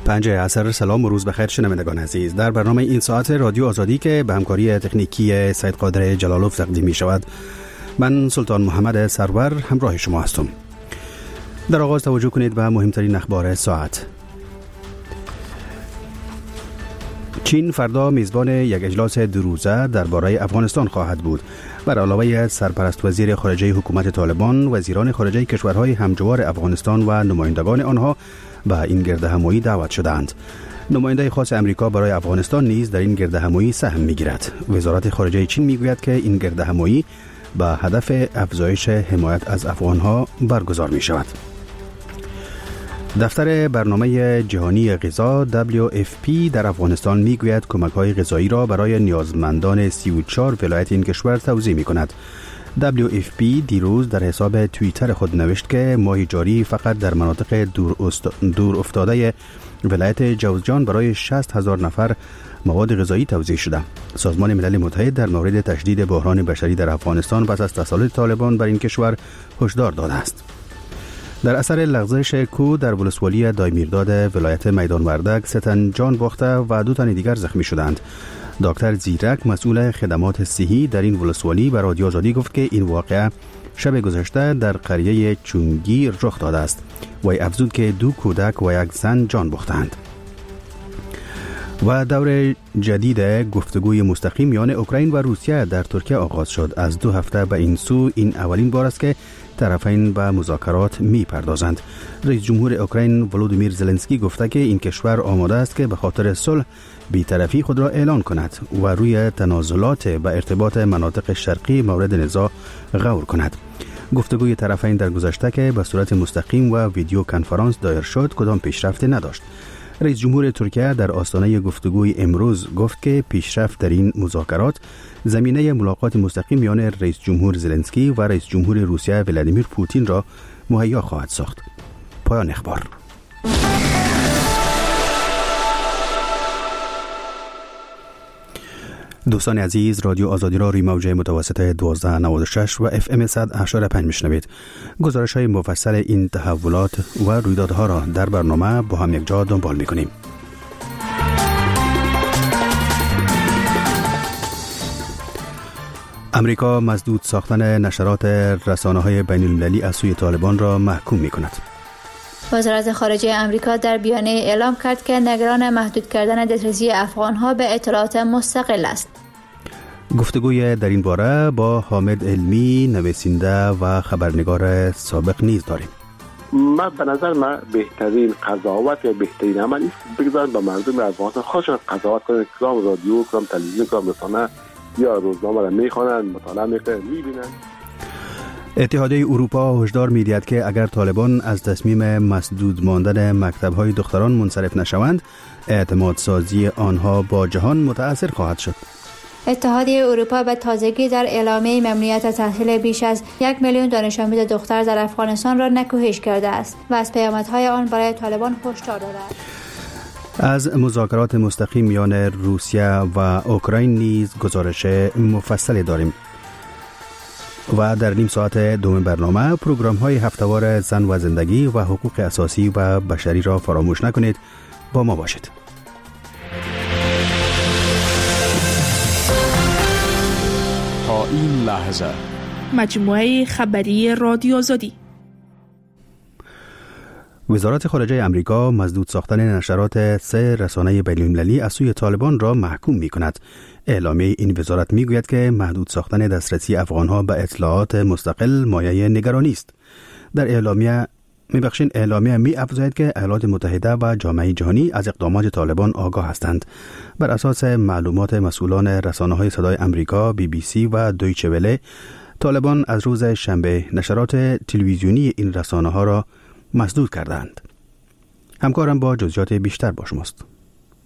5 عصر. سلام و روز بخیر شنوندگان عزیز. در برنامه این ساعت رادیو آزادی که به همکاری تکنیکی سید قادر جلالوف تقدیم می شود، من سلطان محمد سرور همراه شما هستم. در آغاز توجه کنید به مهمترین اخبار ساعت. چین فردا میزبان یک اجلاس دو روزه درباره افغانستان خواهد بود. بر علاوه سرپرست وزیر خارجه حکومت طالبان، وزیران خارجه کشورهای همجوار افغانستان و نمایندگان آنها به این گردهمایی دعوت شدند. نماینده خاص امریکا برای افغانستان نیز در این گردهمایی سهم می‌گیرد. وزارت خارجه چین میگوید که این گردهمایی به هدف افزایش حمایت از افغانها برگزار می‌شود. دفتر برنامه جهانی غذا WFP در افغانستان میگوید کمک‌های غذایی را برای نیازمندان 34 ولایت این کشور توزیع می‌کند. WFP دیروز در حساب توییتر خود نوشت که ماه جاری فقط در مناطق دور افتاده ولایت جوزجان برای 60,000 نفر مواد غذایی توزیع شده. سازمان ملل متحد در مورد تشدید بحران بشری در افغانستان پس از تسلط طالبان بر این کشور هشدار داده است. در اثر لغزش کوه در ولسوالی دایمیرداد ولایت میدان وردک 3 تن جان باخته و 2 تن دیگر زخمی شدند. دکتر زیرک مسئول خدمات صحی در این ولسوالی به رادیو آزادی گفت که این واقعه شب گذشته در قریه چونگی رخ داده است. وی افزود که 2 کودک و 1 زن جان باختند. و دور جدید گفتگوی مستقیم میان اوکراین و روسیه در ترکیه آغاز شد. از 2 هفته به این سو این اولین بار است که طرفین به مذاکرات می پردازند. رئیس جمهور اوکراین ولودیمیر زلنسکی گفته که این کشور آماده است که به خاطر صلح بی‌طرفی خود را اعلان کند و روی تنازلات به ارتباط مناطق شرقی مورد نزاع غور کند. گفتگوی طرفین در گذشته که به صورت مستقیم و ویدیو کنفرانس دایر شد کدام پیشرفتی نداشت. رئیس جمهور ترکیه در آستانه گفتگوی امروز گفت که پیشرفت در این مذاکرات زمینه ملاقات مستقیم میان رئیس جمهور زلنسکی و رئیس جمهور روسیه ولادیمیر پوتین را مهیا خواهد ساخت. پایان اخبار. دوستان عزیز، رادیو آزادی را روی موج متوسط 1296 و FM 100.5 میشنوید. گزارش های مفصل این تحولات و رویدادها را در برنامه با هم یک جا دنبال میکنیم. امریکا مسدود ساختن نشرات رسانه‌های بین‌المللی از سوی طالبان را محکوم میکند. وزارت خارجه امریکا در بیانیه اعلام کرد که نگران محدود کردن دسترسی افغانها به اطلاعات مستقل است. گفتگوی در این باره با حامد علمی، نویسنده و خبرنگار سابق نیز داریم. به نظر من بهترین قضاوت یا بهترین عمل است بگذارن به مردم افغانستان خودشان قضاوت کنند. کدام رادیو، کدام تلویزیون، کدام رسانه یا روزنامه را میخوانند، مطالعه میکنند، میبینند. اتحادیه اروپا هشدار می‌دهد که اگر طالبان از تصمیم مسدود ماندن مکتب‌های دختران منصرف نشوند، اعتماد سازی آنها با جهان متأثر خواهد شد. اتحادیه اروپا به تازگی در اعلامیه ممنوعیت تحصیل بیش از 1 میلیون دانش آموز دختر در افغانستان را نکوهش کرده است و از پیامدهای آن برای طالبان هشدار داده است. از مذاکرات مستقیم میان روسیه و اوکراین نیز گزارش مفصلی داریم. و در نیم ساعت دوم برنامه پروگرام های هفته‌وار زن و زندگی و حقوق اساسی و بشری را فراموش نکنید. با ما باشید. تا این لحظه مجموعه خبری رادیو آزادی. وزارت خارجه امریکا مسدود ساختن نشرات 3 رسانه بین‌المللی از سوی طالبان را محکوم می‌کند. اعلامیه این وزارت میگوید که محدود ساختن دسترسی افغانها به اطلاعات مستقل مایه نگرانی است. در اعلامیه می‌افزاید که ایالات متحده و جامعه جهانی از اقدامات طالبان آگاه هستند. بر اساس معلومات مسئولان رسانه‌های صدای امریکا، BBC و دویچه وله، طالبان از روز شنبه نشرات تلویزیونی این رسانه‌ها را مسدود کردند. همکارم با جزئیات بیشتر با شماست.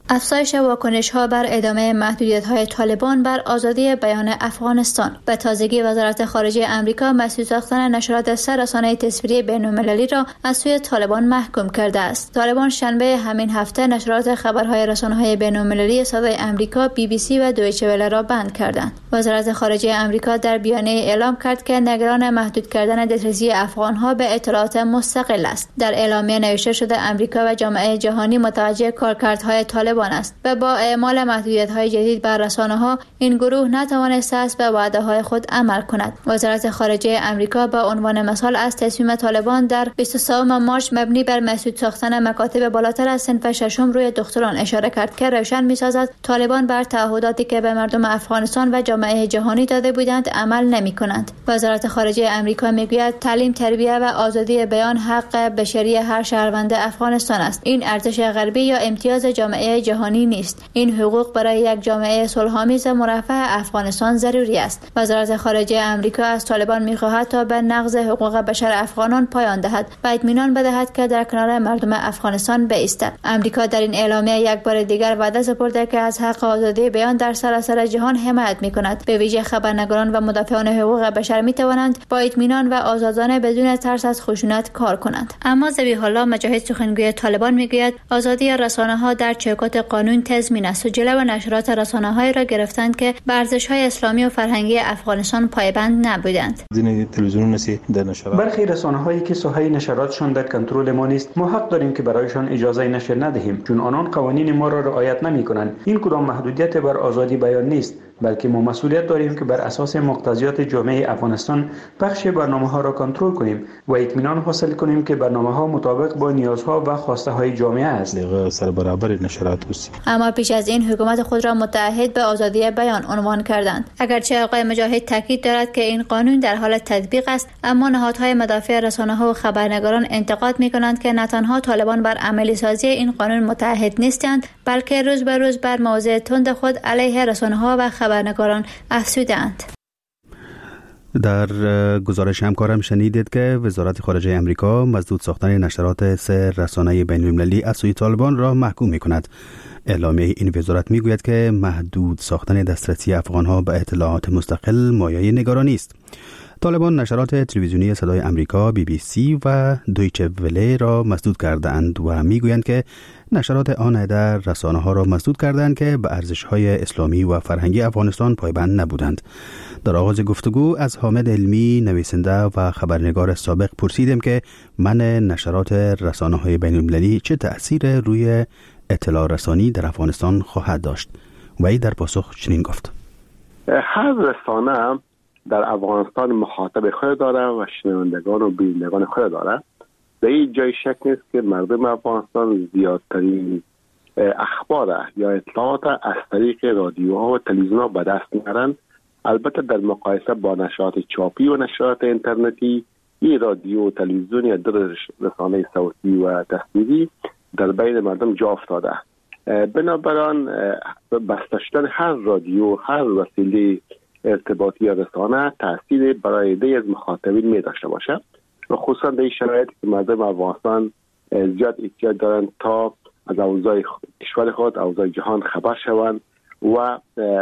افزایش واکنش‌ها بر ادامه محدودیت‌های طالبان بر آزادی بیان افغانستان. به تازگی وزارت خارجه آمریکا مسدود ساختن نشرات 3 رسانه تصویری بین‌المللی را از سوی طالبان محکوم کرده است. طالبان شنبه همین هفته نشرات خبرهای رسانه‌های بین‌المللی صدای آمریکا، BBC و دویچه وله را بند کردند. وزارت خارجه آمریکا در بیانیه اعلام کرد که نگران محدود کردن دسترسی افغان‌ها به اطلاعات مستقل است. در اعلامیه نوشته شده آمریکا و جامعه جهانی متوجه کارکردهای طالبان است و با اعمال محدودیت‌های جدید بر رسانه‌ها این گروه نتوانسته است به وعده‌های خود عمل کند. وزارت خارجه آمریکا به عنوان مثال از تصمیم طالبان در 23 مارس مبنی بر مسدود ساختن مکاتب بالاتر از صنف ششم روی دختران اشاره کرد که روشن می‌سازد طالبان بر تعهداتی که به مردم افغانستان و جامعه جهانی داده بودند عمل نمی‌کنند. وزارت خارجه آمریکا می‌گوید تعلیم، تربیت و آزادی بیان حق بشری هر شهروند افغانستان است. این ارزش غربی یا امتیاز جامعه جهانی نیست. این حقوق برای یک جامعه صلح‌آمیز مرفه افغانستان ضروری است. وزارت خارجه آمریکا از طالبان می‌خواهد تا به نقض حقوق بشر افغانان پایان دهد و اطمینان بدهد که در کنار مردم افغانستان بایستد. آمریکا در این اعلامیه یک بار دیگر وعده سپرده که از حق آزادی بیان در سراسر جهان حمایت می‌کند. به ویژه خبرنگاران و مدافعان حقوق بشر می‌توانند با اطمینان و آزادانه بدون ترس از خشونت کار کنند. اما ذبیح الله مجاهد سخنگوی طالبان می‌گوید آزادی رسانه‌ها در چوکات قانون تضمین است و جلو نشرات رسانه‌هایی را گرفتند که به ارزش‌های اسلامی و فرهنگی افغانستان پایبند نبودند. برخی رسانه‌هایی که ساحه نشراتشان در کنترل ما نیست، ما حق داریم که برایشان اجازه نشر ندهیم، چون آنان قوانین ما را رعایت نمی‌کنند. این کدام محدودیت بر آزادی بیان نیست، بلکه ما مسئولیت داریم که بر اساس مقتضیات جامعه افغانستان بخش برنامه‌ها را کنترل کنیم و اطمینان حاصل کنیم که برنامه‌ها مطابق با نیازها و خواسته‌های جامعه است. اما پیش از این حکومت خود را متعهد به آزادی بیان عنوان کردند. اگرچه آقای مجاهد تاکید دارد که این قانون در حال تطبیق است، اما نهادهای مدافع رسانه‌ها و خبرنگاران انتقاد می‌کنند که نه تنها طالبان بر عملی سازی این قانون متعهد نیستند، بلکه روز به روز بر موضع تند خود علیه رسانه‌ها و خبرنگاران افزودند. در گزارش همکارم شنیدید که وزارت خارجه امریکا مسدود ساختن نشرات 3 رسانه بین‌المللی از سوی طالبان را محکوم می‌کند. اعلامیه این وزارت می‌گوید که محدود ساختن دسترسی افغان‌ها به اطلاعات مستقل مایه نگرانی است. طالبان نشرات تلویزیونی صدای آمریکا، BBC و دویچه وله را مسدود کردند و میگویند که نشرات آن در رسانه‌ها را مسدود کردند که به ارزش‌های اسلامی و فرهنگی افغانستان پایبند نبودند. در آغاز گفتگو از حامد علمی، نویسنده و خبرنگار سابق پرسیدیم که منع نشرات رسانه‌های بین‌المللی چه تأثیر روی اطلاع رسانی در افغانستان خواهد داشت. وی در پاسخ چنین گفت: هر رسانه در افغانستان مخاطب خود داره و شنوندگان و بینندگان خود داره. در این جای شک نیست که مردم افغانستان زیادترین اخبار یا اطلاعات از طریق رادیوها و تلویزیونها به دست میارن. البته در مقایسه با نشرات چاپی و نشرات اینترنتی، این رادیو و تلویزیون یا در رسانه صوتی و تصویری در بین مردم جا افتاده. بنابراین بسته شدن هر رادیو، هر وسیله ارتباطی یا رسانه تأثیر برای عده از مخاطبین می داشته باشه و خصوصا در این شرایط که مردم افغانستان زیاد احتیاج دارند تا از اوضاع کشور خود، اوضاع جهان خبر شوند و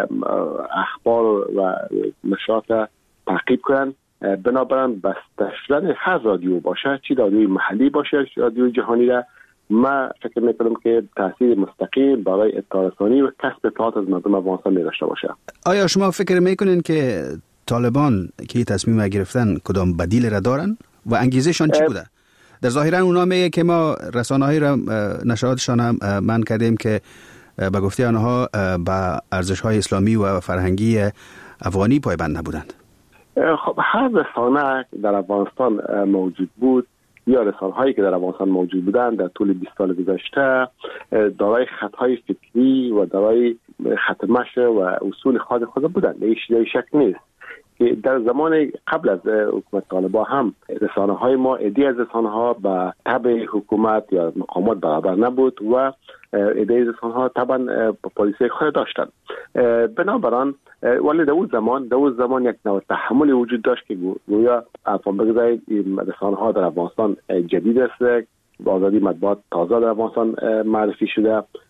اخبار و نشرات تعقیب کنند. بنابراین بسته شدن هر رادیو باشه، چی رادیوی محلی باشه، رادیوی جهانی را، ما فکر میکنم که تاثیر مستقیم برای اطلاع رسانی و کسب اطلاعات از مردم افغانستان می داشته باشه. آیا شما فکر میکنین که طالبان که تصمیم گرفتن کدام بدیل را دارن و انگیزشان چی بوده؟ در ظاهرا اونا میگه که ما رسانه‌های را نشراتشان هم منع کردیم که به گفته آنها با ارزش‌های اسلامی و فرهنگی افغانی پایبند نبودند. خب هر رسانه در افغانستان موجود بود یا رسانه‌هایی که در افغانستان موجود بودند در طول 20 سال گذشته دارای خطهای فکری و دارای خط مشی و اصول خود بودند. هیچ شک نیست که در زمان قبل از حکومت طالبان هم رسانه‌های ما، عده‌ای از رسانه‌ها به تبع حکومت یا مقامات برابر نبود و عده‌ای از رسانه‌ها طبعا پالیسی خود داشتند. بنابراین ولی در اون زمان یک نوع تحمل وجود داشت که گویا افغان بگذارید رسانه‌ها در افغانستان جدید است، با آزادی مطبوعات تازه در افغانستان معرفی شده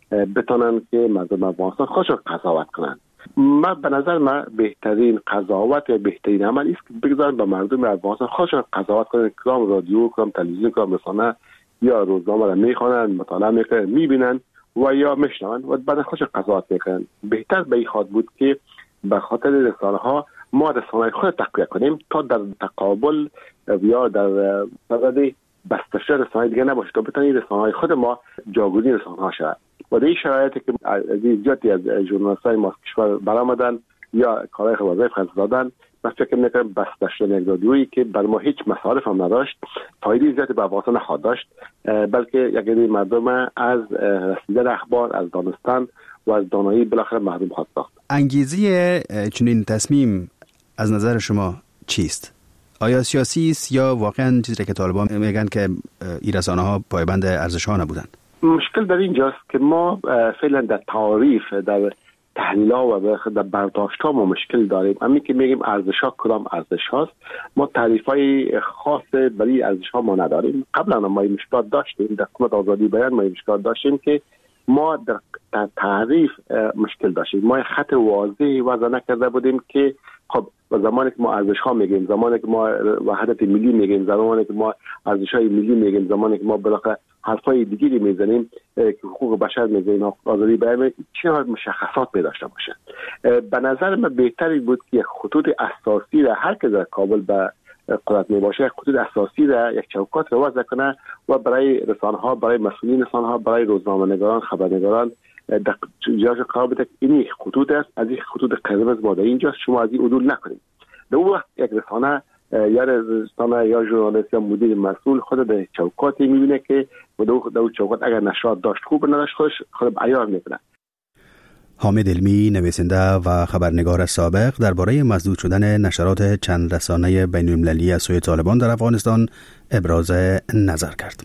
بتونن که مردم افغانستان خودشون قضاوت کنن. به نظر من بهترین قضاوت یا بهترین عمل است که بگذارن به مردم افغانستان خودشون قضاوت کنن. کدام رادیو، کدام تلویزیون، کدام رسانه یا روزنامه را میخوانن، مطالعه میکنن، میبینن و یا میشنون و بعد خودشون قضاوت میکنن. بهتر به این خاطر بود که به خاطر رسانه ها ما رسانه خود تقویه کنیم تا در تقابل یا در صدد بسته شدن رسانه دیگه نباشه، تا بتونیم رسانه خود ما جاگزین رسانه ها شود. و در این شرایطی که زیادی از ژورنالیست‌های ما کشور برآمدن یا کارهای وظایف خاص دادن، من فکر می‌کنم بسته شدن یک رادیویی که بر ما هیچ مصارف هم نداشت، فایده زیادی به افغانستان نخواهد داشت، بلکه یک عده مردم از رسیدن اخبار، از دانستن و از دانایی بالاخره محروم خواهد ساخت. انگیزه چنین تصمیم از نظر شما چیست؟ آیا سیاسی است یا واقعا چیزی که طالبان میگن که این رسانه‌ها پایبند ارزش‌ها نبودند؟ مشکل در اینجاست که ما فعلا در تعریف، در تحلیل‌ها و در برداشت‌ها ما مشکل داریم. همین که میگیم ارزش‌ها کدام ارزش‌هاست، ما تعریف‌های خاص برای ارزش‌ها ما نداریم. قبلا ما این مشکلات داشتیم، در حکومت آزادی بیان ما این مشکلات داشتیم که ما در تعریف مشکل داشتیم. ما خط واضحی وضع نکرده بودیم که خب زمانی که ما ارزش‌ها میگیم، زمانی که ما وحدت ملی میگیم، زمانی که ما ارزش‌های ملی میگیم، زمانی که ما بالاخره حرفای دیگری میزنیم که حقوق بشر میزنیم، آزادی بیان، چه مشخصات داشته باشه. به نظر من بهتری بود که یک خطوط اساسی را هر که در کابل به قدرت میباشه، یک خطوط اساسی را، یک چوکات را وضع کنه و برای رسانه‌ها، برای مسئولین رسانه‌ها، برای روزنامه‌نگاران، خبرنگاران در جاش قرار بده که این خطوط است، از این خطوط قرمز ما در اینجاست، شما از این عدول نکنید. در اون وقت یک رسانه یا ژورنالیست یا مدیر مسئول خود در چوکاتی میبینه که در اون چوکات اگر نشاط داشت خوب، نداشت خود عیار میکنه. حامد علمی، نویسنده و خبرنگار سابق، درباره مسدود شدن نشرات چند رسانه بین‌المللی از سوی طالبان در افغانستان ابراز نظر کرد.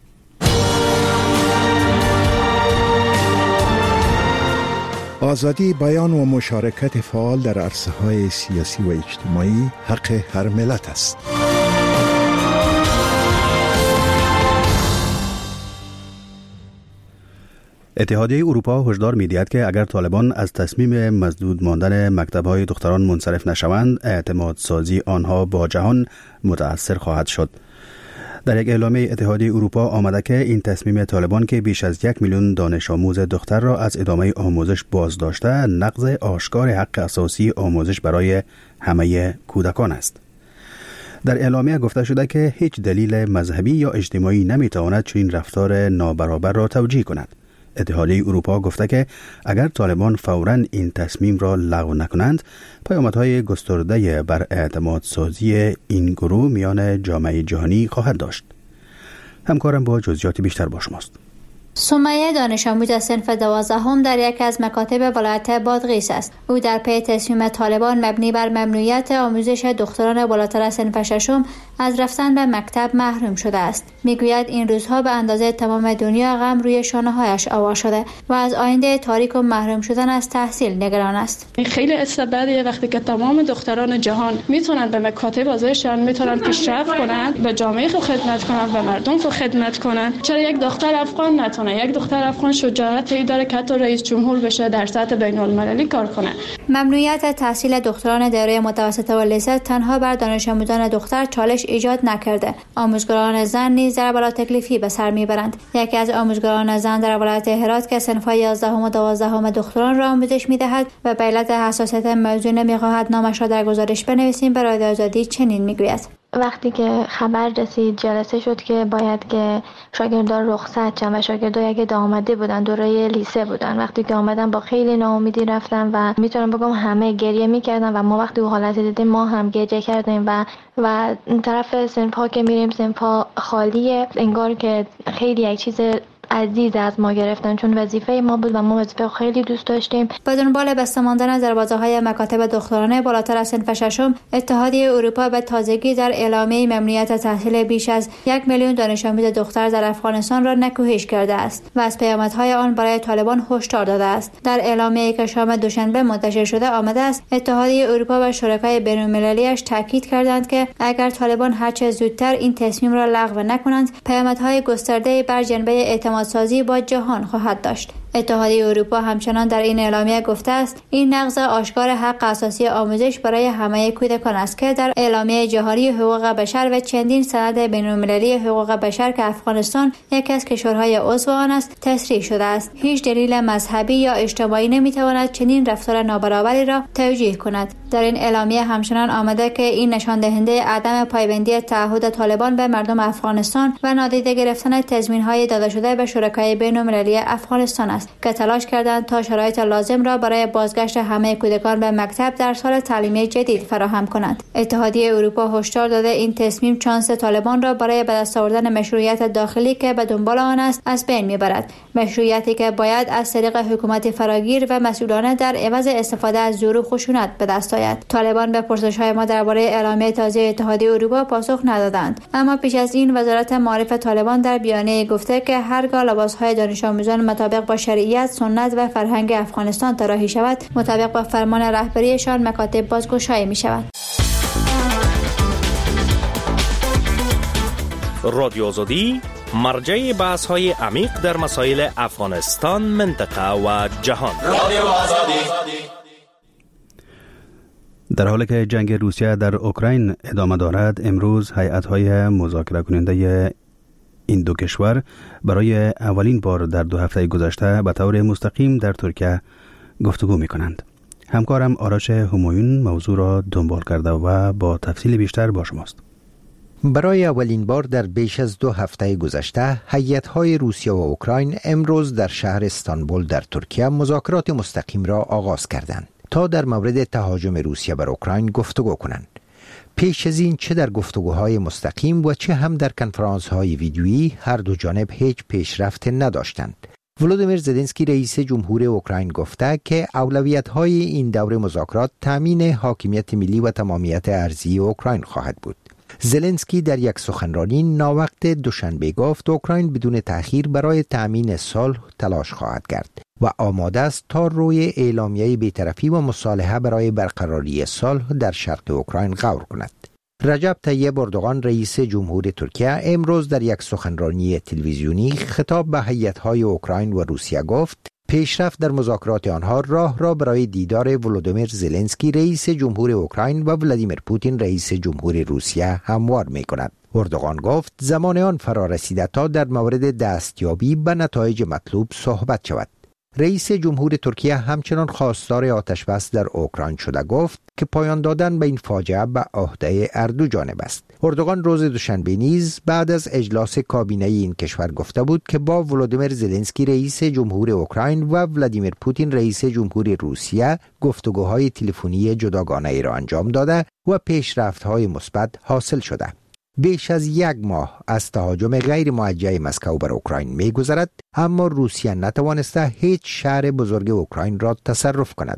آزادی بیان و مشارکت فعال در عرصه‌های سیاسی و اجتماعی حق هر ملت است. اتحادیه اروپا هشدار می‌دهد که اگر طالبان از تصمیم مسدود ماندن مکتب‌های دختران منصرف نشوند، اعتماد سازی آنها با جهان متأثر خواهد شد. در یک اعلامیه اتحادیه اروپا آمده که این تصمیم طالبان که بیش از 1 میلیون دانش آموز دختر را از ادامه آموزش بازداشته، نقض آشکار حق اساسی آموزش برای همه کودکان است. در اعلامیه گفته شده که هیچ دلیل مذهبی یا اجتماعی نمیتواند چنین رفتار نابرابر را توجیه کند. اتحادیه اروپا گفته که اگر طالبان فوراً این تصمیم را لغو نکنند، پیامدهای گسترده بر اعتماد سازی این گروه میان جامعه جهانی خواهد داشت. همکارم با جزئیات بیشتر با شماست. سمیه دانش آموز صنف 12 در یکی از مکاتب ولایت بادغیس است. او در پی تصمیم طالبان مبنی بر ممنوعیت آموزش دختران بالاتر از صنف 6 از رفتن به مکتب محروم شده است. میگوید این روزها به اندازه تمام دنیا غم روی شانه‌هایش آوا شده و از آینده تاریک و محروم شدن از تحصیل نگران است. خیلی استبدادیه وقتی که تمام دختران جهان میتونن به مکاتب آزادشان، میتونن پیشرفت کنن، به جامعه خود خدمت کنن، به مردم خود خدمت کنن. چرا یک دختر افغان نتونه؟ یک دختر افغان شجاعتی داره که حتی رئیس جمهور بشه، در سطح بین‌المللی کار کنه. ممنوعیت تحصیل دختران دوره متوسطه و لیسه تنها بر دانش آموزان دختر چالش ایجاد نکرده. آموزگاران زن نیز در بلا تکلیفی به سر میبرند. یکی از آموزگاران زن در ولایت هرات که صنف‌های 11 و 12 دختران را آموزش میدهد و به علت حساسیت موضوع نمیخواهد نامش را در گزارش بنویسیم، به رادیو آزادی چنین میگوید: وقتی که خبر رسید، جلسه شد که باید که شاگردان رخصت شدن و شاگردان یک آمده بودن، دوره لیسه بودن. وقتی که آمدن با خیلی ناامیدی رفتن و میتونم بگم همه گریه میکردن و ما وقتی اون حالت دیدیم ما هم گریه کردیم و طرف صنف‌ها که میریم صنف‌ها خالیه، انگار که خیلی یک چیز عزیز از ما گرفتن، چون وظیفه ما بود و ما وظیفه خیلی دوست داشتیم. با دنبال بسته ماندن دروازه‌های مکاتب دخترانه بالاتر از صنف 6، اتحادیه اروپا به تازگی در اعلامیه ممنوعیت تحصیل بیش از 1 میلیون دانش آموز دختر در افغانستان را نکوهش کرده است و از پیامدهای آن برای طالبان هشدار داده است. در اعلامیه‌ای که شام دوشنبه منتشر شده آمده است اتحادیه اروپا و شرکای بین‌المللی‌اش تاکید کردند که اگر طالبان هرچه زودتر این تصمیم را لغو نکنند، پیامدهای گسترده بر جنبه اعتماد سازی با جهان خواهد داشت. اتحادیه اروپا همچنان در این اعلامیه گفته است این نقض آشکار حق اساسی آموزش برای همه کودکان است که در اعلامیه جهانی حقوق بشر و چندین سند بین‌المللی حقوق بشر که افغانستان یکی از کشورهای عضو آن است تصریح شده است. هیچ دلیل مذهبی یا اجتماعی نمیتواند چنین رفتار نابرابری را توجیه کند. در این اعلامیه همچنان آمده که این نشان دهنده عدم پایبندی تعهد طالبان به مردم افغانستان و نادیده گرفتن تضمین‌های داده شده به شرکای بین‌المللی افغانستان است که تلاش کردند تا شرایط لازم را برای بازگشت همه کودکان به مکتب در سال تعلیمی جدید فراهم کنند. اتحادیه اروپا هشدار داده این تصمیم شانس طالبان را برای به دست آوردن مشروعیت داخلی که به دنبال آن است از بین میبرد. مشروعیتی که باید از طریق حکومت فراگیر و مسئولانه در عوض استفاده از زور و خشونت به دست آید. طالبان به پرسش‌های ما درباره اعلامیه تازه اتحادیه اروپا پاسخ ندادند، اما پیش از این وزارت معارف طالبان در بیانیه گفته که هرگاه لباس‌های دانش آموزان مطابق با شریعت، سنت و فرهنگ افغانستان طراحی شود، مطابق با فرمان رهبریشان مکاتب بازگشایی می‌شود. رادیو آزادی مرجع بحث‌های عمیق در مسائل افغانستان، منطقه و جهان. رادیو آزادی. در حالی که جنگ روسیه در اوکراین ادامه دارد، امروز هیئت‌های مذاکره کننده این دو کشور برای اولین بار در 2 هفته گذشته به طور مستقیم در ترکیه گفتگو می‌کنند. همکارم آرش همایون موضوع را دنبال کرده و با تفصیل بیشتر با شماست. برای اولین بار در بیش از 2 هفته گذشته، هیئت‌های روسیه و اوکراین امروز در شهر استانبول در ترکیه مذاکرات مستقیم را آغاز کردند تا در مورد تهاجم روسیه بر اوکراین گفتگو کنند. پیش از این چه در گفتگوهای مستقیم و چه هم در کنفرانس‌های ویدیویی هر دو جانب هیچ پیشرفت نداشتند. ولودیمیر زلنسکی رئیس جمهور اوکراین گفته که اولویت‌های این دور مذاکرات تامین حاکمیت ملی و تمامیت ارضی اوکراین خواهد بود. زلنسکی در یک سخنرانی ناوقت دوشنبه گفت اوکراین بدون تأخیر برای تامین صلح تلاش خواهد کرد و آماده است تا روی اعلامیه بی‌طرفی و مصالحه برای برقراری صلح در شرق اوکراین غور کند. رجب طیب اردوغان رئیس جمهور ترکیه امروز در یک سخنرانی تلویزیونی خطاب به هیئت‌های اوکراین و روسیه گفت پیشرفت در مذاکرات آنها راه را برای دیدار ولودیمیر زلنسکی رئیس جمهور اوکراین و ولادیمیر پوتین رئیس جمهور روسیه هموار می‌کند. اردوغان گفت زمان آن فرا رسیده تا در مورد دستیابی به نتایج مطلوب صحبت شود. رئیس جمهور ترکیه همچنان خواستار آتش‌بس در اوکراین شده گفت که پایان دادن به این فاجعه به عهده هر دو جانب است. اردوغان روز دوشنبه نیز بعد از اجلاس کابینه این کشور گفته بود که با ولودیمیر زلنسکی رئیس جمهور اوکراین و ولادیمیر پوتین رئیس جمهور روسیه گفتگوهای تلفنی جداگانه ای را انجام داده و پیشرفت‌های مثبت حاصل شده. بیش از 1 ماه از تهاجم غیر موجه مسکو بر اوکراین می‌گذرد، اما روسیه نتوانسته هیچ شهر بزرگ اوکراین را تصرف کند.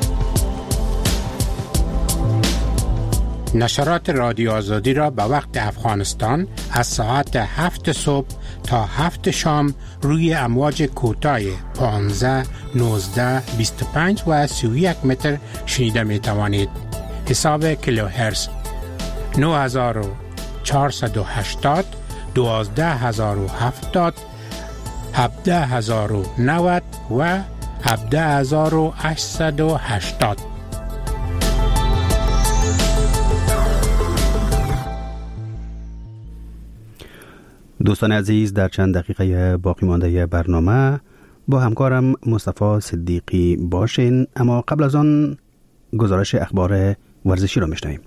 نشرات رادیو آزادی را به وقت افغانستان از ساعت 7 صبح تا 7 شام روی امواج کوتاه 15, 19, 25 و 31 متر شنیده می توانید. حساب کیلوهرتز 9480, 12070, 17090 و 17880. دوستان عزیز، در چند دقیقه باقی مانده برنامه با همکارم مصطفی صدیقی باشین، اما قبل از آن گزارش اخبار ورزشی را میشنویم.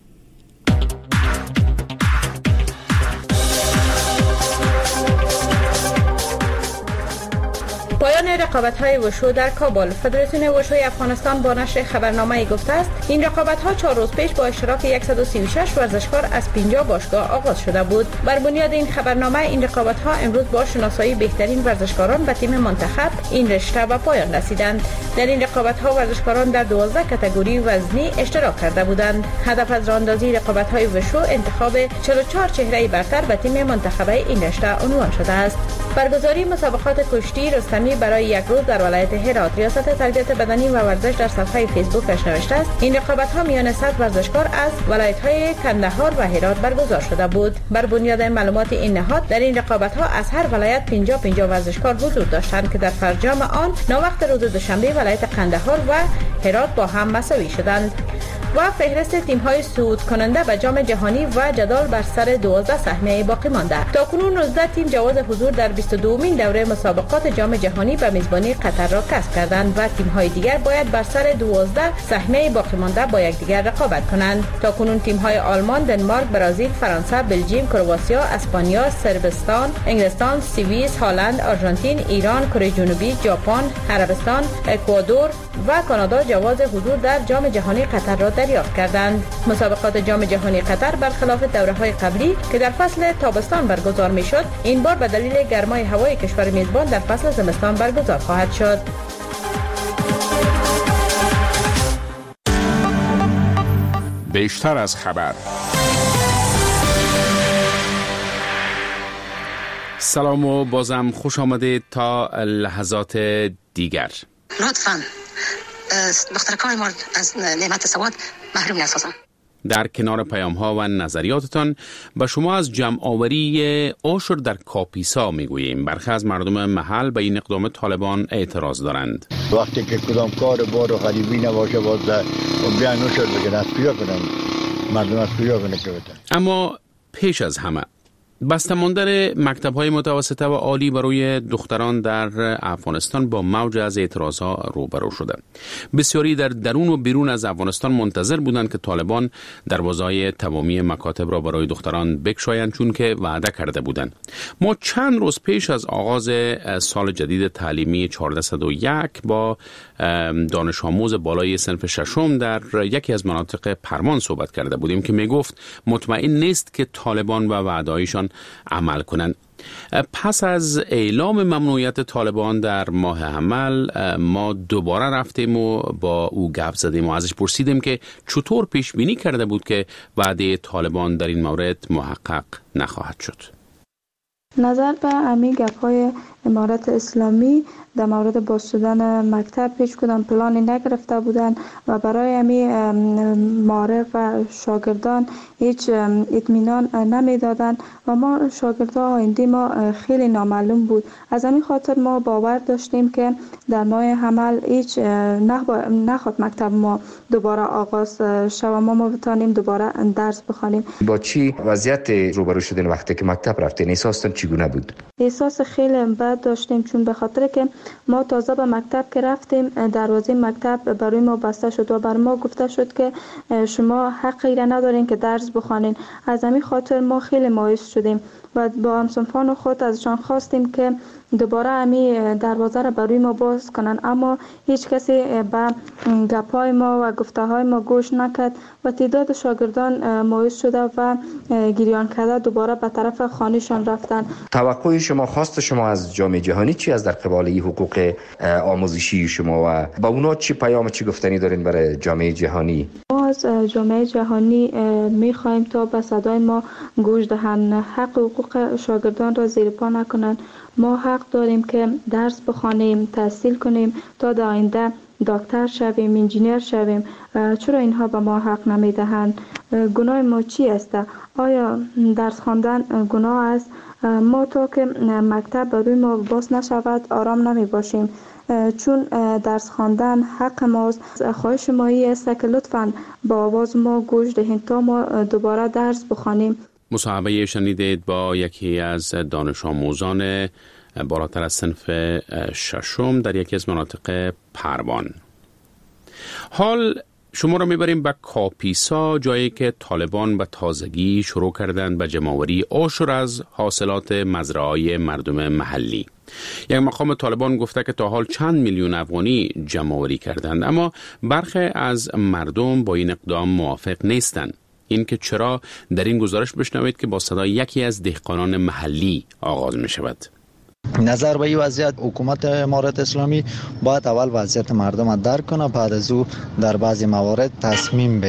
پایان رقابت‌های وشو در کابل. فدراسیون وشوی افغانستان با نشر خبرنامه‌ای گفته است این رقابت‌ها 4 روز پیش با اشتراک 136 ورزشکار از 50 باشگاه آغاز شده بود. بر بنیاد این خبرنامه این رقابت‌ها امروز با شناسایی بهترین ورزشکاران و تیم منتخب این رشته به پایان رسیدند. در این رقابت‌ها ورزشکاران در 12 کاتگوری وزنی اشتراک کرده بودند. هدف از راه‌اندازی رقابت‌های وشو انتخاب 44 چهره برتر و تیم منتخب این رشته عنوان شده است. برگزاری مسابقات کشتی رستمی برای یک روز در ولایت هرات. ریاست تربیت بدنی و ورزش در صفحه فیسبوکش نوشته است این رقابت‌ها میان 100 ورزشکار از ولایت‌های کندهار و هرات برگزار شده بود. بر بنیاد معلومات این نهاد در این رقابت‌ها از هر ولایت 50 ورزشکار حضور داشتند که در فرجام آن ناوقت روز دوشنبه ولایت قندهار و هرات با هم مساوی شدند. و فهرست تیم‌های صعود کننده به جام جهانی و جدال بر سر 12 سهمیه باقی مانده. تاکنون 19 تیم جواز حضور در 22مین دوره مسابقات جام جهانی به میزبانی قطر را کسب کردند و تیم‌های دیگر باید بر سر 12 سهمیه باقی مانده با یکدیگر رقابت کنند. تاکنون تیم‌های آلمان، دنمارک، برزیل، فرانسه، بلژیم، کرواتیا، اسپانیا، صربستان، انگلستان، سوئیس، هلند، آرژانتین، ایران، کره جنوبی، ژاپن، عربستان، اکوادور و کانادا جواز حضور در جام جهانی قطر را دریافت کردند. مسابقات جام جهانی قطر برخلاف دوره‌های قبلی که در فصل تابستان برگزار می‌شد، این بار به دلیل گرمای هوای کشور میزبان در فصل زمستان برگزار خواهد شد. بیشتر از خبر. سلام و بازم خوش آمدید تا لحظات دیگر. لطفاً دخترکان ما از نعمت سواد محروم نسازن. در کنار پیام ها و نظریاتتان به شما از جمع آوری عشر در کاپیسا میگوییم. برخی از مردم محل به این اقدام طالبان اعتراض دارند. وقتی که کدام کار بار و غریبی نباشه باز بیان عشر بگن از کجا کنن، مردم از کجا کنن که بتن. اما پیش از همه بسته ماندن مکتب‌های متوسطه و عالی برای دختران در افغانستان با موج از اعتراضها روبرو شده. بسیاری در درون و بیرون از افغانستان منتظر بودند که طالبان دروازه‌های تمامی مکاتب را برای دختران بگشایند، چون که وعده کرده بودند. ما چند روز پیش از آغاز سال جدید تعلیمی 1401 با دانش آموز بالای صنف ششم در یکی از مناطق پرمان صحبت کرده بودیم که میگفت مطمئن نیست که طالبان و وعده‌هایشان عمل کنند. پس از اعلام ممنوعیت طالبان در ماه حمل ما دوباره رفتیم و با او گپ زدیم و ازش پرسیدیم که چطور پیش بینی کرده بود که وعده طالبان در این مورد محقق نخواهد شد. نظر به امی گپ‌های امارت اسلامی در مورد باز شدن مکتب هیچ کدام پلانی نگرفته بودند و برای امی معارف و شاگردان هیچ اطمینان نمیدادند و ما شاگردان آینده ما خیلی نامعلوم بود. از همین خاطر ما باور داشتیم که در ماه حمل هیچ نخواد مکتب ما دوباره آغاز شود، ما بتانیم دوباره درس بخوانیم. با چی وضعیت روبرو شدین وقتی که مکتب رفتین؟ احساستون چگونه بود؟ احساس خیلی بد داشتیم، چون به خاطر که ما تازه به مکتب که رفتیم دروازه مکتب برای ما بسته شد و بر ما گفته شد که شما حقی را ندارین که درس بخوانین. از همین خاطر ما خیلی مایوس شدیم و با همسنفان خود ازشان خواستیم که دوباره امی دروازه را برای ما باز کنن، اما هیچ کسی به گپای ما و گفته های ما گوش نکرد و تعداد شاگردان مایوس شده و گریان کرده دوباره به طرف خانه‌شان رفتن. توقع شما، خواست شما از جامعه جهانی چی از در قبال این حقوق آموزشی شما و با اونا چی پیام، چی گفتنی دارین برای جامعه جهانی؟ ما از جامعه جهانی می‌خوایم تا به صدای ما گوش دهند، حق حقوق شاگردان را زیر پا نکنند. ما حق داریم که درس بخوانیم، تحصیل کنیم تا در آینده دکتر شویم، انجینیر شویم. چرا اینها به ما حق نمیدهند؟ گناه ما چی است؟ آیا درس خواندن گناه است؟ ما تا که مکتب برای ما باز نشود آرام نمی باشیم، چون درس خواندن حق ماست. خواهش مایی است که لطفاً با آواز ما گوش دهید تا ما دوباره درس بخوانیم. مصاحبه شنیدید با یکی از دانش آموزان بالاتر از صنف ششم در یکی از مناطق پروان. حال شما را میبریم به کاپیسا، جایی که طالبان به تازگی شروع کردند به جمع‌آوری عشر از حاصلات مزرعه‌های مردم محلی. یک مقام طالبان گفته که تا حال چند میلیون افغانی جمع‌آوری کردند، اما برخی از مردم با این اقدام موافق نیستند. این که چرا، در این گزارش بشنوید که با صدای یکی از دهقانان محلی آغاز می شود. نظر به این وضعیت حکومت امارت اسلامی باید اول وضعیت مردم درک کنه، بعد از او در بعضی موارد تصمیم بگیره.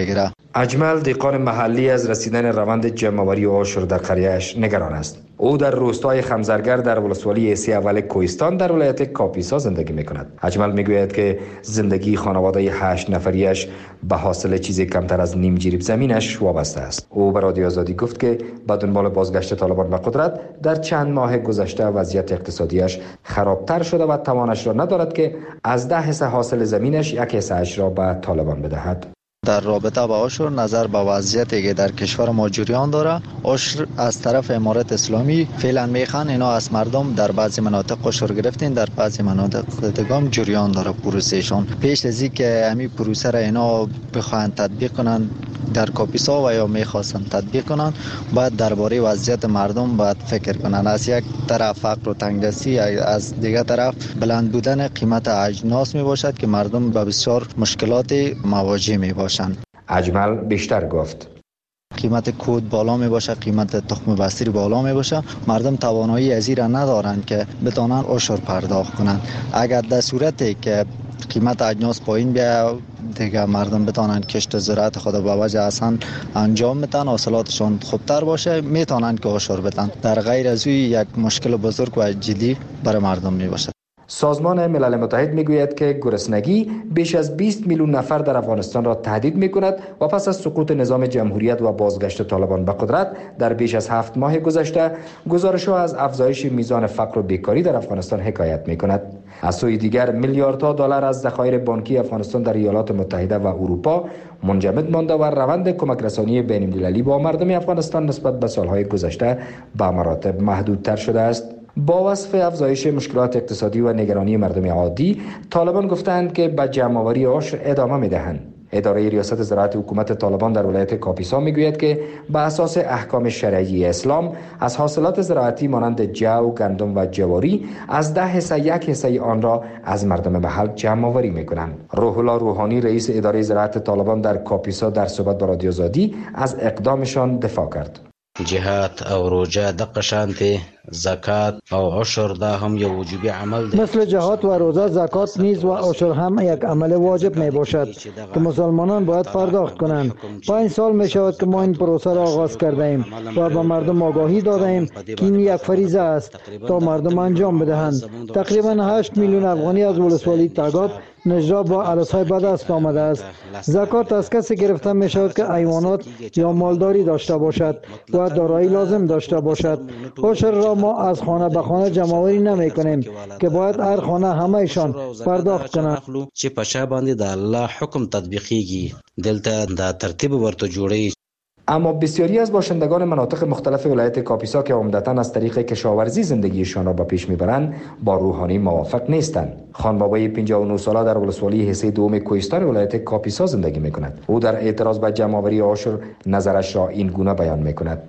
اجمل دهقان محلی از رسیدن روند جمع‌آوری عشر در قریه‌اش نگران است. او در روستای خمزرگر در ولسوالی سی اول کوهستان در ولایت کاپیسا زندگی می‌کند. اجمل می‌گوید که زندگی خانواده 8 نفریش به حاصل چیزی کمتر از نیم جریب زمینش وابسته است. او به رادیو آزادی گفت که به دنبال بازگشت طالبان به قدرت در چند ماه گذشته وضعیت اقتصادیش خرابتر شده و توانش را ندارد که از 10 حصه حاصل زمینش 1 حصه‌اش را به طالبان بدهد. در رابطه با عشر نظر به وضعیتی که در کشور ما جریان داره، عشر از طرف امارت اسلامی فعلا میخوان اینا از مردم در بعضی مناطق عشر گرفتین، در بعضی مناطق دیگه جریان داره پروسهشون. پیش از اینکه همین پروسه را اینا بخواهند تطبیق کنن در کاپیسا و یا میخواستن تطبیق کنن، باید درباره وضعیت مردم باید فکر کنن. از یک طرف فقر و تنگدستی، از دیگر طرف بلند بودن قیمت اجناس می باشد که مردم به بسیار مشکلات مواجه می باشند. اجمل بیشتر گفت قیمت کود بالا می باشه، قیمت تخم بستری بالا می باشه، مردم توانایی از این ندارند که بتونن عشر پرداخت کنند. اگر در صورتی که قیمت اجناس پایین بیا دیگه مردم بتونن کشت زراعت خود به وجه اصلا انجام میتن، حاصلاتشون خوبتر باشه، میتونن که عشر بدن. در غیر از این یک مشکل بزرگ و جدی برای مردم می باشه. سازمان ملل متحد میگوید که گرسنگی بیش از 20 میلیون نفر در افغانستان را تهدید میکند و پس از سقوط نظام جمهوریت و بازگشت طالبان به قدرت در بیش از 7 ماه گذشته گزارش‌ها از افزایش میزان فقر و بیکاری در افغانستان حکایت میکند. از سوی دیگر میلیاردها دلار از ذخایر بانکی افغانستان در ایالات متحده و اروپا منجمد مانده و روند کمک رسانی بین‌المللی با مردم افغانستان نسبت به سالهای گذشته به مراتب محدودتر شده است. با وصف افزایش مشکلات اقتصادی و نگرانی مردم عادی، طالبان گفتند که به جمع‌آوری عشر ادامه می‌دهند. اداره ریاست زراعت حکومت طالبان در ولایت کاپیسا میگوید که به اساس احکام شرعی اسلام از حاصلات زراعتی مانند جو، گندم و جواری از 10 حصه 1 حصه آن را از مردم محل جمع‌آوری میکنند. روح الله روحانی رئیس اداره زراعت طالبان در کاپیسا در صحبت با رادیو آزادی از اقدامشان دفاع کرد. جهات او روزه دغه شانتي زکات او عشر دا هم یو وجوبی عمل ده. مثل جهات و روزه، زکات نیز و عشر هم یک عمل واجب می باشد که مسلمانان باید پرداخت کنند. 5 سال می شود که ما این پروسه را آغاز کرده ایم و به مردم آگاهی داده ایم که این یک فریضه است تا مردم انجام بدهند. تقریبا 8 میلیون افغانی از ولسوالی تگاب نجراب با علاسای به دست آمده است. زکات از کسی گرفته می شود که حیوانات یا مالداری داشته باشد و دارایی لازم داشته باشد. عشر را ما از خانه به خانه جمع‌آوری نمی کنیم که باید هر خانه همه‌شان پرداخت کنند. چې په شا باندې د الله حکم تطبیقیږي دلته د ترتیب ورته جوړي. اما بسیاری از باشندگان مناطق مختلف ولایت کاپیسا که عمدتاً از طریق کشاورزی زندگیشان را به پیش میبرند با روحانی موافق نیستند. خان بابای 59 ساله در ولسوالی حصه دوم کوهستان ولایت کاپیسا زندگی میکند. او در اعتراض به جمع‌آوری عشر نظرش را این گونه بیان میکند.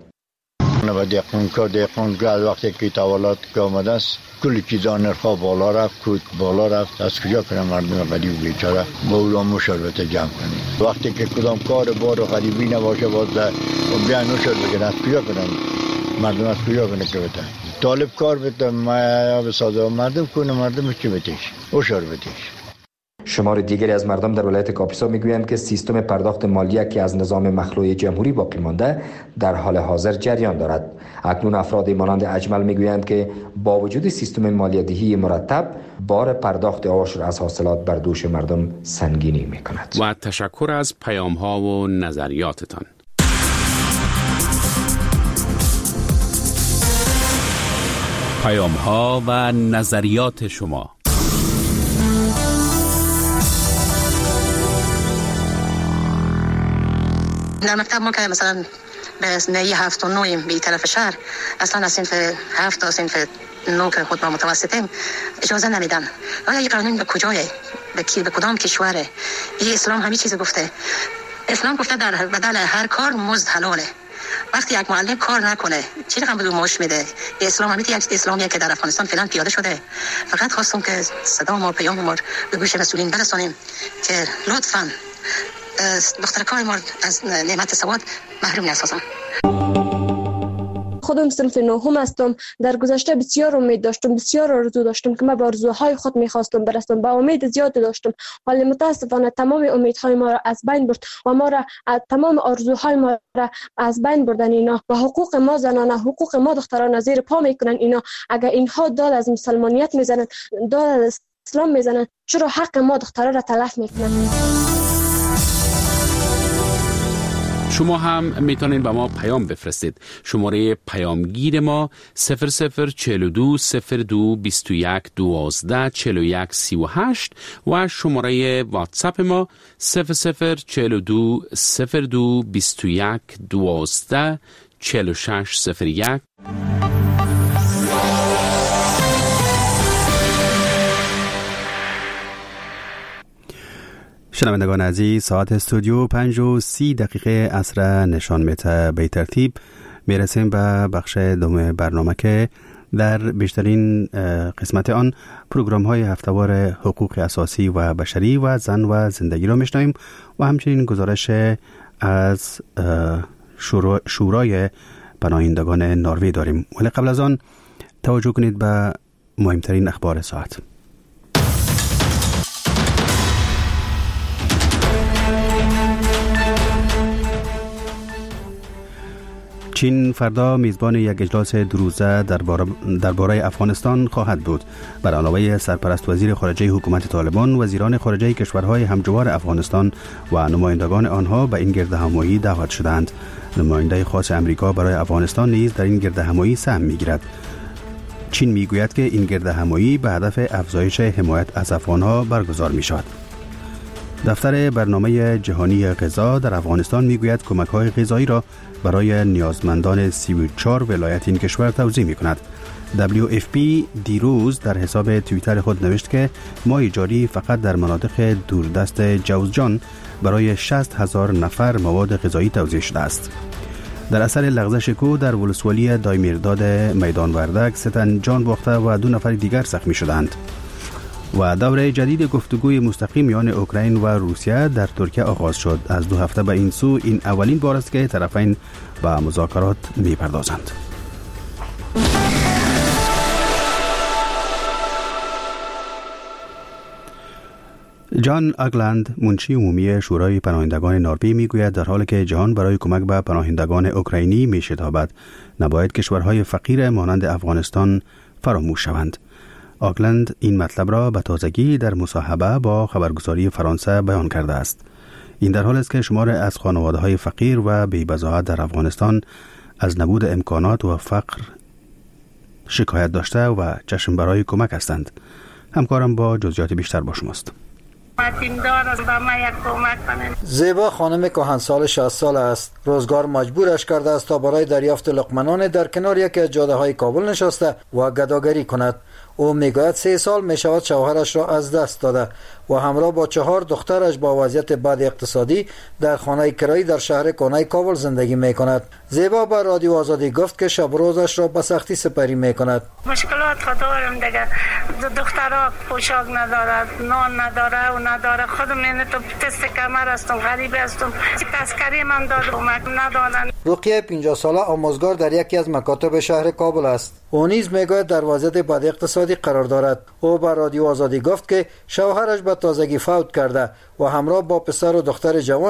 و دهقانگاه از وقتی که تولد که آمده است کلی چیزا نرخا بالا رفت، کود بالا رفت. از کجا کنم مردم غریب بیچاره با اولام مشاربت جمع کنیم؟ وقتی که کدام کار بار و غریبی نباشه باز بیان نشد بگن از کجا کنم مردم از کجا کنه که بته طالب کار بته ما بسازه مردم کنه مردم چی بتیش اشار بتیش. شمار دیگری از مردم در ولایت کاپیسا میگویند که سیستم پرداخت مالیه که از نظام مخلوع جمهوری باقی مانده در حال حاضر جریان دارد. اکنون افراد مانند اجمل میگویند که با وجود سیستم مالیه دهی مرتب بار پرداخت عشر از حاصلات بر دوش مردم سنگینی میکند. و تشکر از پیام ها و نظریاتتان. پیام ها و نظریات شما. در مکتب ما که مثلا به نهی 7 و 9 به طرف شهر اصلا از صنف 7 تا صنف 9 که خود ما متوسطیم اجازه نمیدن. آیا این قانون به کجایه؟ به کدام کشوره؟ این اسلام همین چیز گفته. اسلام گفته در بدل هر کار مزد حلاله. وقتی یک معلم کار نکنه چی رقم بدون معاش میده؟ اسلام همین یک اسلامیه که در افغانستان فعلا پیاده شده. فقط خواستم که صدا ما پیام ما به گوش مسئولین برسانیم که لطفاً دخترکان ما از نعمت سواد محروم نسازن. خودم صنف نهم هستم. در گذشته بسیار امید داشتم، بسیار آرزو داشتم که من به آرزوهای خود میخواستم برسم، با امید زیاد داشتم، ولی متاسفانه تمام امیدهای ما را از بین برد و ما را تمام آرزوهای ما را از بین بردن اینا و حقوق ما زنانه، حقوق ما دختران زیر پا میکنن اینا. اگر اینها داد از مسلمانیت میزنن، داد از اسلام میزنن، چرا حق ما دختران را تلف میکنن؟ شما هم میتونید به ما پیام بفرستید. شماره پیامگیر ما 0042 02 21 12 41 38 و شماره واتساپ ما 0042 02 21 12 46 01. شنوندگان عزیز، ساعت استودیو 5:30 عصر نشان میده. به ترتیب میرسیم به بخش دوم برنامه که در بیشترین قسمت آن پروگرام های هفته‌وار حقوق اساسی و بشری و زن و زندگی را میشنویم و همچنین گزارش از شورای پناهندگان نروژ داریم. ولی قبل از آن توجه کنید به مهمترین اخبار ساعت. چین فردا میزبان یک اجلاس دروزه درباره افغانستان خواهد بود. بر علاوه سرپرست وزیر خارجه حکومت طالبان، وزیران خارجه کشورهای همجوار افغانستان و نمایندگان آنها به این گردهمایی دعوت شدند. نماینده خاص امریکا برای افغانستان نیز در این گردهمایی سهم میگیرد. چین میگوید که این گردهمایی به هدف افزایش حمایت از افغانها برگزار می شود. دفتر برنامه جهانی غذا در افغانستان میگوید کمک‌های غذایی را برای نیازمندان 34 ولایت این کشور توزیع می‌کند. WFP دیروز در حساب توییتر خود نوشت که ماه جاری فقط در مناطق دوردست جوزجان برای 60,000 نفر مواد غذایی توزیع شده است. در اثر لغزش کوه در ولسوالی دایمیرداد میدان وردک 3 تن جان باخته و 2 نفر دیگر زخمی شدند. و دوره جدید گفتگوی مستقیم میان اوکراین و روسیه در ترکیه آغاز شد. از 2 هفته به این سو این اولین بار است که طرفین به مذاکرات می‌پردازند. جان اگلند، منشی عمومی شورای پناهندگان نروژ میگوید در حالی که جهان برای کمک به پناهندگان اوکراینی میشتابد، نباید کشورهای فقیر مانند افغانستان فراموش شوند. آگلند این مطلب را به تازگی در مصاحبه با خبرگزاری فرانسه بیان کرده است. این در حال است که شمار از خانواده‌های فقیر و بی‌بضاعت در افغانستان از نبود امکانات و فقر شکایت داشته و چشم برای کمک هستند. همکارم با جزئیات بیشتر با شماست. زیبا خانم کهنسال 60 سال است. روزگار مجبورش کرده است تا برای دریافت لقمه در کنار یکی از جاده‌های کابل نشسته و گداگری کند. او میگوید 3 سال میشود شوهرش را از دست داده و همراه با 4 دخترش با وضعیت بد اقتصادی در خانه کرایی در شهر کنای کابل زندگی میکند. زیبا به رادیو آزادی گفت که شب روزش را به سختی سپری میکند. مشکلات دارم دیگه. دخترها پوشاک ندارد، نان نداره و نداره. خودم من تو تست کمر هستم، غریب هستم. تذکری من دادم ندادن. رقیه 50 ساله آموزگار در یکی از مکاتب شهر کابل است. او نیز میگوید در وضعیت بد اقتصادی قرار دارد. او به رادیو آزادی گفت که شوهرش به تازگی فوت کرده و همراه با پسر و دختر جوان